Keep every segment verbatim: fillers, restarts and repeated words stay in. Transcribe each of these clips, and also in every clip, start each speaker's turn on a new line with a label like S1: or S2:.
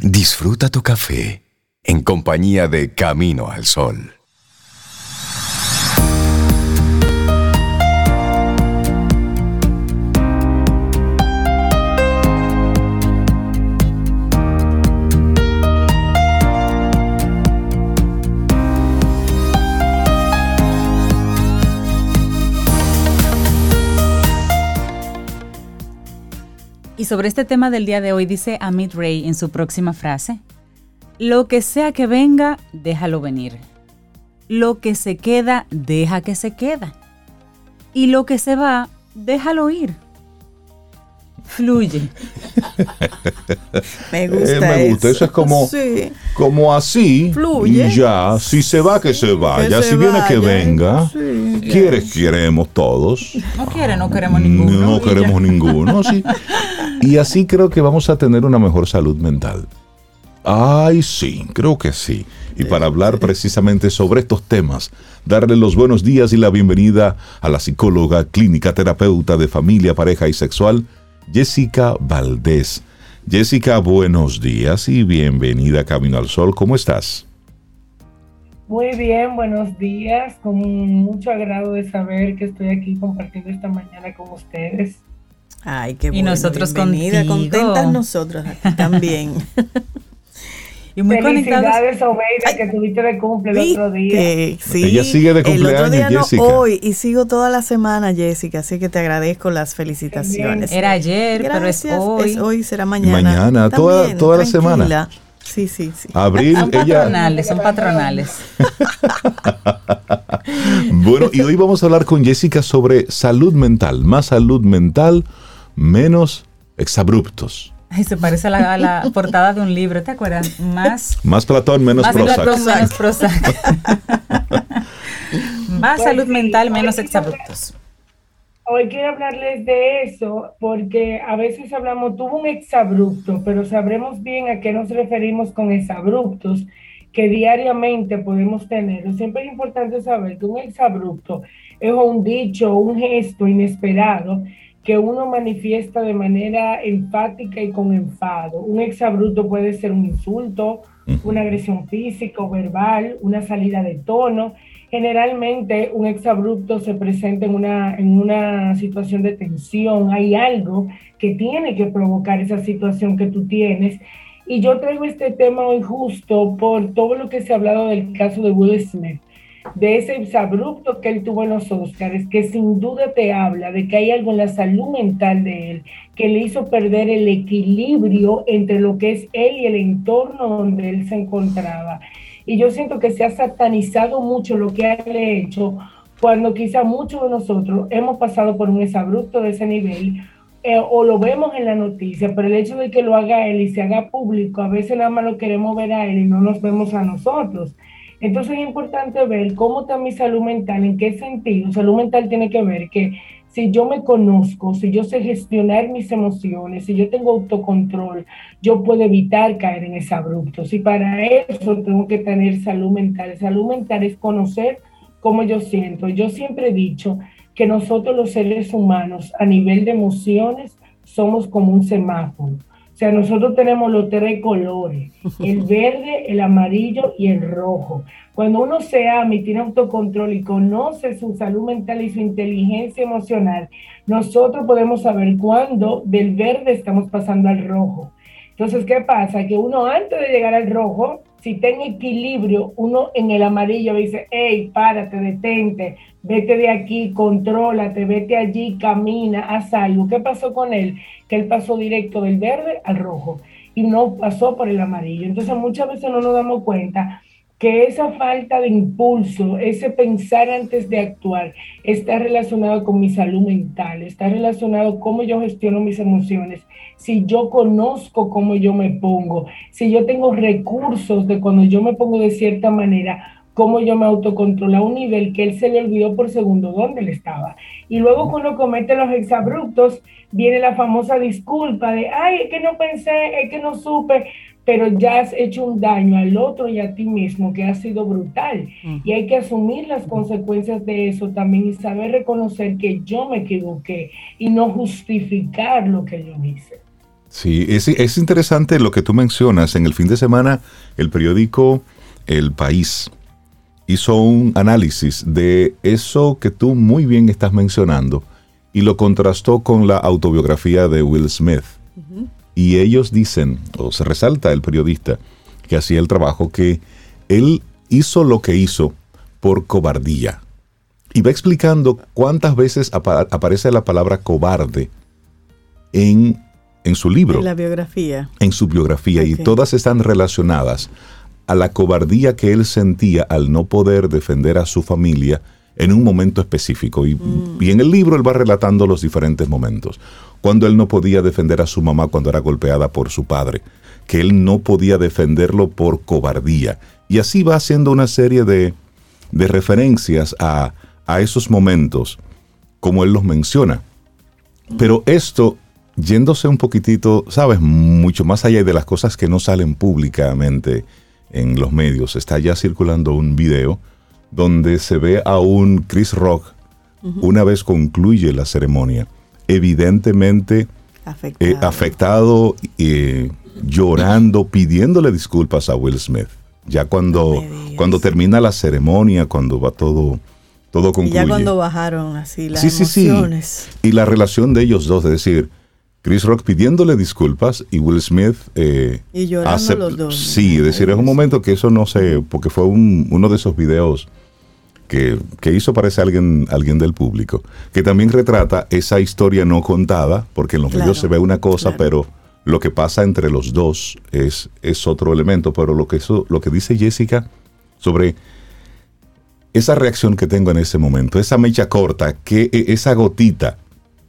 S1: Disfruta tu café en compañía de Camino al Sol.
S2: Y sobre este tema del día de hoy dice Amit Ray en su próxima frase: lo que sea que venga, déjalo venir. Lo que se queda, deja que se queda. Y lo que se va, déjalo ir. Fluye.
S3: Me gusta,
S4: eh, me gusta. Eso. Eso es como,
S3: sí.
S4: como así.
S3: Fluye.
S4: Y ya, si se va, que se vaya.
S3: Que
S4: si
S3: se
S4: viene,
S3: vaya.
S4: que venga.
S3: Sí.
S4: Quieres, queremos todos.
S2: No quiere, no queremos ninguno.
S4: No queremos ninguno, sí. Y así creo que vamos a tener una mejor salud mental. Ay, sí, creo que sí. Y para hablar precisamente sobre estos temas, darle los buenos días y la bienvenida a la psicóloga, clínica, terapeuta de familia, pareja y sexual, Jessica Valdés. Jessica, buenos días y bienvenida a Camino al Sol. ¿Cómo estás?
S5: Muy bien, buenos días. Con mucho agrado de saber que estoy aquí compartiendo esta mañana con ustedes.
S3: Ay, qué
S2: y
S3: bueno.
S2: nosotros
S3: bienvenida,
S2: contigo.
S3: Contentas nosotros aquí también.
S2: Y muy
S5: felicidades, Obeida, que tuviste de cumple el otro día.
S3: Sí,
S4: ella sigue de cumpleaños,
S3: el otro día no,
S4: Jessica.
S3: Hoy, y sigo toda la semana, Jessica, así que te agradezco las felicitaciones.
S2: Era ayer,
S3: Gracias,
S2: pero es hoy.
S3: Es hoy, será mañana.
S4: Mañana,
S3: También,
S4: toda, toda la
S3: tranquila.
S4: semana.
S3: Sí, sí, sí.
S4: Abril,
S2: Son
S4: ella...
S2: patronales, son patronales.
S4: Bueno, y hoy vamos a hablar con Jessica sobre salud mental. Más salud mental, menos exabruptos.
S2: Ay, se parece a la, a la portada de un libro, ¿te acuerdas? Más,
S4: Más Platón, menos
S2: más
S4: Prozac.
S2: Platón, menos Prozac. Más
S5: Pues
S2: salud
S5: sí,
S2: mental,
S5: hoy
S2: menos
S5: quiero
S2: exabruptos.
S5: Hoy quiero hablarles de eso porque a veces hablamos, tuvo un exabrupto, pero sabremos bien a qué nos referimos con exabruptos que diariamente podemos tener. Siempre es importante saber que un exabrupto es un dicho, un gesto inesperado que uno manifiesta de manera enfática y con enfado. Un exabrupto puede ser un insulto, una agresión física o verbal, una salida de tono. Generalmente un exabrupto se presenta en una, en una situación de tensión. Hay algo que tiene que provocar esa situación que tú tienes. Y yo traigo este tema hoy justo por todo lo que se ha hablado del caso de Will Smith, de ese exabrupto que él tuvo en los Oscars, que sin duda te habla de que hay algo en la salud mental de él que le hizo perder el equilibrio entre lo que es él y el entorno donde él se encontraba. Y yo siento que se ha satanizado mucho lo que él ha hecho, cuando quizá muchos de nosotros hemos pasado por un exabrupto de ese nivel, eh, o lo vemos en la noticia, pero el hecho de que lo haga él y se haga público, a veces nada más lo queremos ver a él y no nos vemos a nosotros. Entonces es importante ver cómo está mi salud mental, en qué sentido. Salud mental tiene que ver que si yo me conozco, si yo sé gestionar mis emociones, si yo tengo autocontrol, yo puedo evitar caer en exabruptos. Y para eso tengo que tener salud mental. Salud mental es conocer cómo yo siento. Yo siempre he dicho que nosotros los seres humanos a nivel de emociones somos como un semáforo. O sea, nosotros tenemos los tres colores, el verde, el amarillo y el rojo. Cuando uno se ama y tiene autocontrol y conoce su salud mental y su inteligencia emocional, nosotros podemos saber cuándo del verde estamos pasando al rojo. Entonces, ¿qué pasa? Que uno antes de llegar al rojo, si está en equilibrio, uno en el amarillo dice, hey, párate, detente, vete de aquí, contrólate, vete allí, camina, haz algo. ¿Qué pasó con él? Que él pasó directo del verde al rojo y no pasó por el amarillo. Entonces muchas veces no nos damos cuenta que esa falta de impulso, ese pensar antes de actuar, está relacionado con mi salud mental, está relacionado con cómo yo gestiono mis emociones, si yo conozco cómo yo me pongo, si yo tengo recursos de cuando yo me pongo de cierta manera, cómo yo me autocontrolo a un nivel que él se le olvidó por segundo dónde él estaba. Y luego cuando comete los exabruptos, viene la famosa disculpa de, ay, es que no pensé, es que no supe, pero ya has hecho un daño al otro y a ti mismo que ha sido brutal. Uh-huh. Y hay que asumir las consecuencias de eso también y saber reconocer que yo me equivoqué y no justificar lo que yo hice.
S4: Sí, es, es interesante lo que tú mencionas. En el fin de semana, el periódico El País hizo un análisis de eso que tú muy bien estás mencionando y lo contrastó con la autobiografía de Will Smith. Uh-huh. Y ellos dicen, o se resalta el periodista que hacía el trabajo, que él hizo lo que hizo por cobardía. Y va explicando cuántas veces apa- aparece la palabra cobarde en, en su libro.
S3: En la biografía.
S4: En su biografía. Okay. Y todas están relacionadas a la cobardía que él sentía al no poder defender a su familia en un momento específico. Y, mm. y en el libro él va relatando los diferentes momentos. Cuando él no podía defender a su mamá cuando era golpeada por su padre. Que él no podía defenderlo por cobardía. Y así va haciendo una serie de, de referencias a, a esos momentos, como él los menciona. Pero esto, yéndose un poquitito, ¿sabes? Mucho más allá de las cosas que no salen públicamente en los medios. Está ya circulando un video donde se ve a un Chris Rock, uh-huh. una vez concluye la ceremonia, evidentemente afectado, eh, afectado eh, llorando, pidiéndole disculpas a Will Smith. Ya cuando, no cuando termina la ceremonia, cuando va todo, todo concluye.
S3: Y ya cuando bajaron así las
S4: sí,
S3: emociones.
S4: Sí, sí. Y la relación de ellos dos, es decir, Chris Rock pidiéndole disculpas y Will Smith eh,
S3: y llorando acept- los dos.
S4: Sí, es decir, es un momento que eso no sé, porque fue un, uno de esos videos que, que hizo parece alguien, alguien del público, que también retrata esa historia no contada, porque en los claro, medios se ve una cosa, claro. pero lo que pasa entre los dos es, es otro elemento. Pero lo que, eso, lo que dice Jessica sobre esa reacción que tengo en ese momento, esa mecha corta, que, esa gotita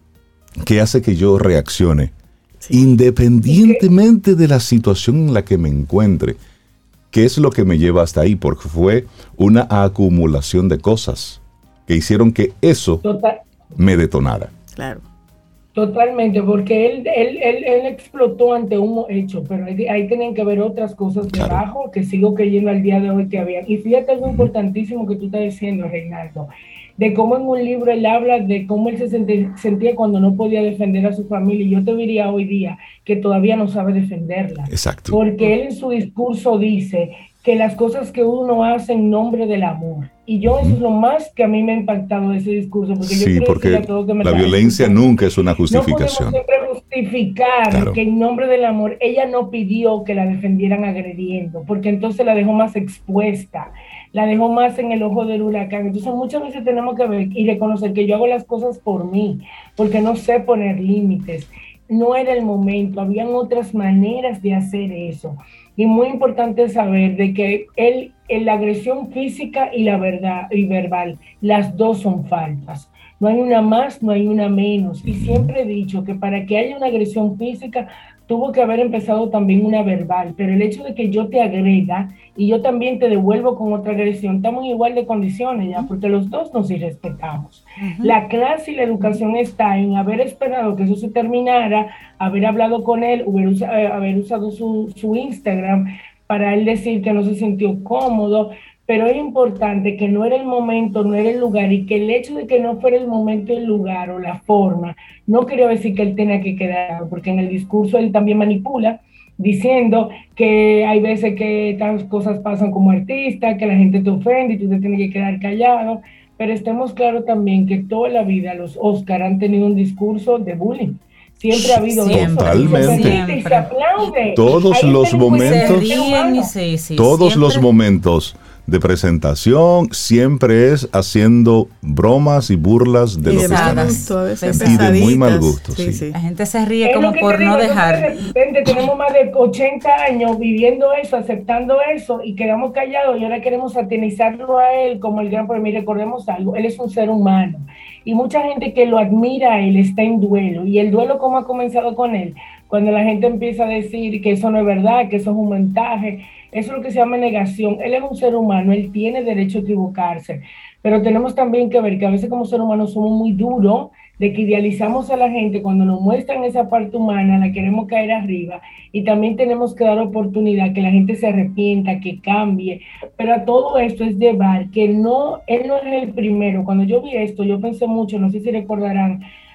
S4: que hace que yo reaccione, sí. independientemente de la situación en la que me encuentre, ¿qué es lo que me lleva hasta ahí? Porque fue una acumulación de cosas que hicieron que eso Total. me detonara.
S3: Claro.
S5: Totalmente, porque él, él, él, él explotó ante un hecho, pero ahí, ahí tenían que haber otras cosas claro. debajo que sigo creyendo al día de hoy que había. Y fíjate algo uh-huh. importantísimo que tú estás diciendo, Reinaldo, de cómo en un libro él habla de cómo él se sentía, sentía cuando no podía defender a su familia. Y yo te diría hoy día que todavía no sabe defenderla.
S4: Exacto.
S5: Porque él en su discurso dice que las cosas que uno hace en nombre del amor. Y yo eso es lo más que a mí me ha impactado de ese discurso. Porque
S4: sí,
S5: yo
S4: porque
S5: a todos que me
S4: la violencia
S5: escuchando,
S4: nunca es una justificación.
S5: No podemos siempre justificar claro. que en nombre del amor ella no pidió que la defendieran agrediendo, porque entonces la dejó más expuesta, la dejó más en el ojo del huracán. Entonces muchas veces tenemos que ver y reconocer que yo hago las cosas por mí, porque no sé poner límites. No era el momento, habían otras maneras de hacer eso. Y muy importante saber de que él, en la agresión física y la verdad y verbal, las dos son faltas. No hay una más, no hay una menos. Y siempre he dicho que para que haya una agresión física, tuvo que haber empezado también una verbal. Pero el hecho de que yo te agreda y yo también te devuelvo con otra agresión, estamos en igual de condiciones ya, porque los dos nos irrespetamos. Uh-huh. La clase y la educación está en haber esperado que eso se terminara, haber hablado con él, haber, usa, haber usado su, su Instagram para él decir que no se sintió cómodo. Pero es importante que no era el momento, no era el lugar, y que el hecho de que no fuera el momento, el lugar o la forma, no quería decir que él tenía que quedar, porque en el discurso él también manipula, diciendo que hay veces que estas cosas pasan como artista, que la gente te ofende y tú te tienes que quedar callado, pero estemos claros también que toda la vida los Oscar han tenido un discurso de bullying. Siempre ha habido
S4: totalmente.
S5: Eso. Y se aplaude.
S4: Todos
S5: Ahí
S4: los momentos,
S2: y sí, sí,
S4: todos
S2: siempre.
S4: los momentos de presentación siempre es haciendo bromas y burlas de
S3: y
S4: los
S3: de
S4: que están
S3: ahí.
S4: Y de muy mal gusto. Sí,
S2: sí.
S4: Sí.
S2: La gente se ríe
S5: es
S2: como por no
S5: digo,
S2: dejar.
S5: De repente tenemos más de ochenta años viviendo eso, aceptando eso, y quedamos callados y ahora queremos satanizarlo a él como el gran premio. Recordemos algo, él es un ser humano y mucha gente que lo admira a él está en duelo. Y el duelo, ¿cómo ha comenzado con él? Cuando la gente empieza a decir que eso no es verdad, que eso es un montaje. Eso es lo que se llama negación. Él es un ser humano, él tiene derecho a equivocarse, pero tenemos también que ver que a veces como ser humano somos muy duros, de que idealizamos a la gente, cuando nos muestran esa parte humana, la queremos caer arriba, y también tenemos que dar oportunidad, que la gente se arrepienta, que cambie, pero a todo esto es llevar, que no, él no es el primero. Cuando yo vi esto, yo pensé mucho, no sé si recordarán,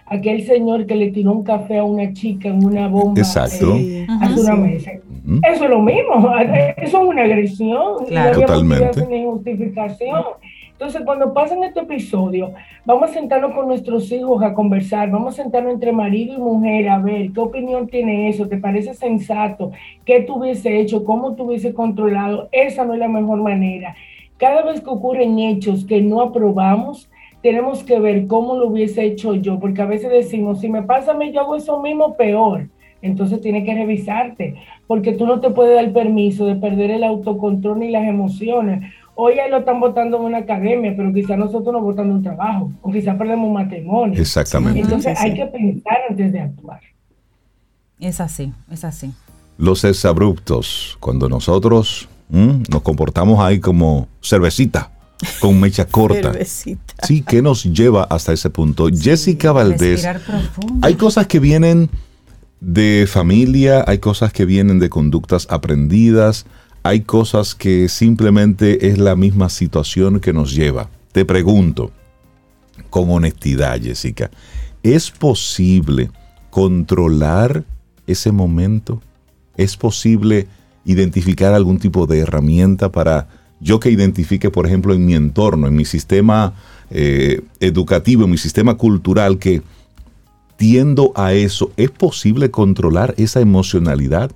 S5: aquel señor que le tiró un café a una chica en una bomba.
S4: Exacto.
S5: Eh, hace una mesa. Uh-huh. Eso es lo mismo, eso es una agresión.
S2: Claro.
S5: No
S4: totalmente.
S5: Sin justificación. Entonces, cuando pasan este episodio, vamos a sentarnos con nuestros hijos a conversar, vamos a sentarnos entre marido y mujer a ver qué opinión tiene eso, ¿te parece sensato? ¿Qué tú hubiese hecho? ¿Cómo tú hubiese controlado? Esa no es la mejor manera. Cada vez que ocurren hechos que no aprobamos, tenemos que ver cómo lo hubiese hecho yo, porque a veces decimos, si me pasa a mí, yo hago eso mismo, peor. Entonces tienes que revisarte, porque tú no te puedes dar permiso de perder el autocontrol ni las emociones. Hoy ahí lo están votando en una academia, pero quizás nosotros nos votan en un trabajo, o quizás perdemos un matrimonio.
S4: Exactamente.
S5: Entonces
S3: sí, sí.
S5: hay que pensar antes de actuar.
S2: Es así, es así.
S4: Los exabruptos, cuando nosotros ¿m? nos comportamos ahí como cervecita, con mecha corta.
S3: Cervecita.
S4: Sí, ¿qué nos lleva hasta ese punto? Sí, Jessica Valdés, hay cosas que vienen de familia, hay cosas que vienen de conductas aprendidas, hay cosas que simplemente es la misma situación que nos lleva. Te pregunto, con honestidad, Jessica, ¿es posible controlar ese momento? ¿Es posible identificar algún tipo de herramienta para yo que identifique, por ejemplo, en mi entorno, en mi sistema eh, educativo, en mi sistema cultural, que tiendo a eso? ¿Es posible controlar esa emocionalidad?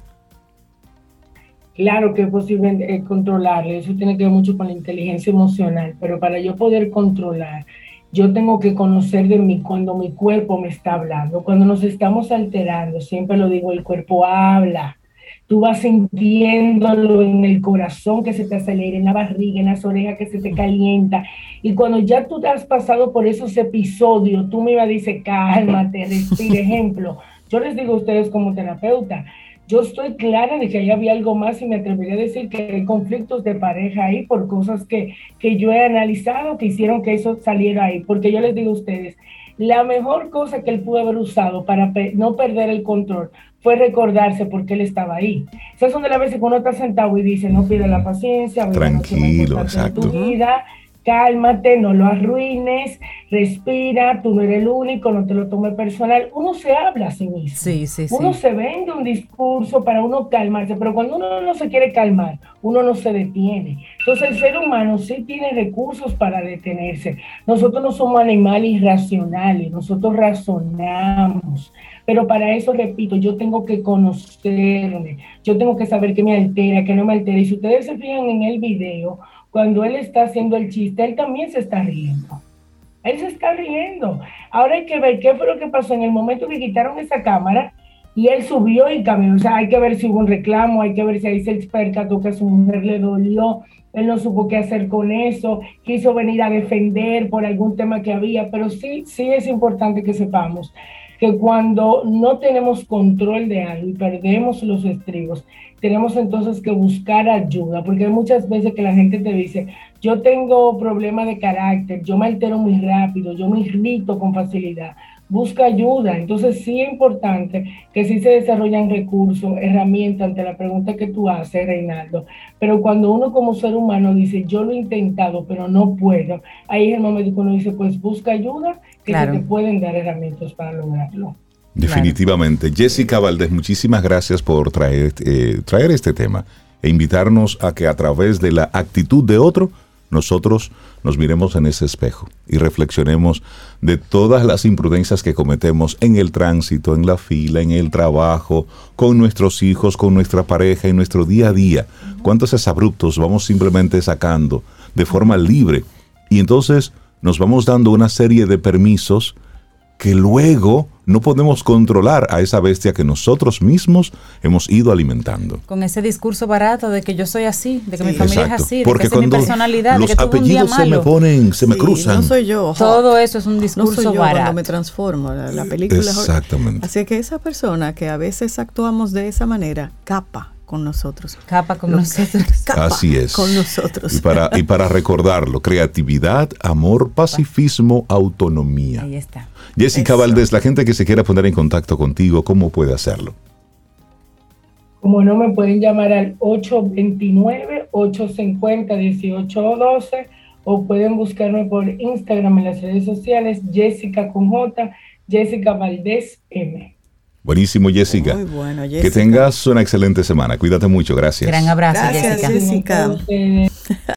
S5: Claro que es posible eh, controlarlo, eso tiene que ver mucho con la inteligencia emocional, pero para yo poder controlar, yo tengo que conocer de mí cuando mi cuerpo me está hablando. Cuando nos estamos alterando, siempre lo digo, el cuerpo habla. Tú vas sintiéndolo en el corazón que se te acelera, en la barriga, en las orejas que se te calienta. Y cuando ya tú te has pasado por esos episodios, tú me vas a decir, cálmate, respira. Ejemplo, yo les digo a ustedes como terapeuta, yo estoy clara de que ahí había algo más y me atrevería a decir que hay conflictos de pareja ahí por cosas que, que yo he analizado que hicieron que eso saliera ahí. Porque yo les digo a ustedes, la mejor cosa que él pudo haber usado para pe- no perder el control fue recordarse por qué él estaba ahí. Esas son de las veces que uno está sentado y dice, no pierdas la paciencia,
S4: tranquilo, exacto.
S5: En tu vida, cálmate, no lo arruines, respira, tú no eres el único, no te lo tomes personal. Uno se habla a sí mismo.
S2: Sí, sí,
S5: uno
S2: sí.
S5: se vende un discurso para uno calmarse, pero cuando uno no se quiere calmar, uno no se detiene. Entonces el ser humano sí tiene recursos para detenerse. Nosotros no somos animales irracionales, nosotros razonamos. Pero para eso, repito, yo tengo que conocerme, yo tengo que saber qué me altera, qué no me altera. Y si ustedes se fijan en el video, cuando él está haciendo el chiste, él también se está riendo. Él se está riendo. Ahora hay que ver qué fue lo que pasó en el momento que quitaron esa cámara y él subió y caminó. O sea, hay que ver si hubo un reclamo, hay que ver si ahí se percató que a su mujer le dolió, él no supo qué hacer con eso, quiso venir a defender por algún tema que había, pero sí, sí es importante que sepamos que cuando no tenemos control de algo y perdemos los estribos, tenemos entonces que buscar ayuda, porque hay muchas veces que la gente te dice, yo tengo problemas de carácter, yo me altero muy rápido, yo me irrito con facilidad. Busca ayuda. Entonces sí es importante que sí se desarrollan recursos, herramientas ante la pregunta que tú haces, Reinaldo. Pero cuando uno como ser humano dice, yo lo he intentado, pero no puedo, ahí es el momento que uno dice, pues busca ayuda, que claro, se te pueden dar herramientas para lograrlo.
S4: Definitivamente. Claro. Jessica Valdés, muchísimas gracias por traer, eh, traer este tema e invitarnos a que a través de la actitud de otro, nosotros nos miremos en ese espejo y reflexionemos de todas las imprudencias que cometemos en el tránsito, en la fila, en el trabajo, con nuestros hijos, con nuestra pareja, en nuestro día a día. ¿Cuántos exabruptos vamos simplemente sacando de forma libre? Y entonces nos vamos dando una serie de permisos que luego no podemos controlar a esa bestia que nosotros mismos hemos ido alimentando.
S2: Con ese discurso barato de que yo soy así, de que mi familia
S4: Exacto.
S2: es así, de
S4: porque
S2: que esa es mi personalidad,
S4: los
S2: de que tuve un día
S4: apellidos se
S2: malo.
S4: me ponen, se me
S3: sí,
S4: cruzan.
S3: No soy yo.
S2: Todo eso es un discurso
S3: no soy yo
S2: barato.
S3: cuando me transformo, la, la película.
S4: Exactamente.
S3: Así que esa persona que a veces actuamos de esa manera, capa con nosotros.
S2: Capa con
S3: Lo,
S2: nosotros.
S3: Capa
S4: Así es.
S3: Con nosotros.
S4: Y para, y para recordarlo, creatividad, amor, pacifismo, autonomía.
S2: Ahí está.
S4: Jessica
S3: Eso.
S4: Valdés, la gente que se quiera poner en contacto contigo, ¿cómo puede hacerlo?
S5: Como no, me pueden llamar al ocho dos nueve, ocho cinco cero, uno ocho uno dos o pueden buscarme por Instagram en las redes sociales, Jessica con J, Jessica Valdés M.
S4: Buenísimo, Jessica.
S3: Muy bueno, Jessica.
S4: Que tengas una excelente semana. Cuídate mucho. Gracias.
S2: Gran abrazo,
S3: Gracias,
S2: Jessica.
S3: Jessica.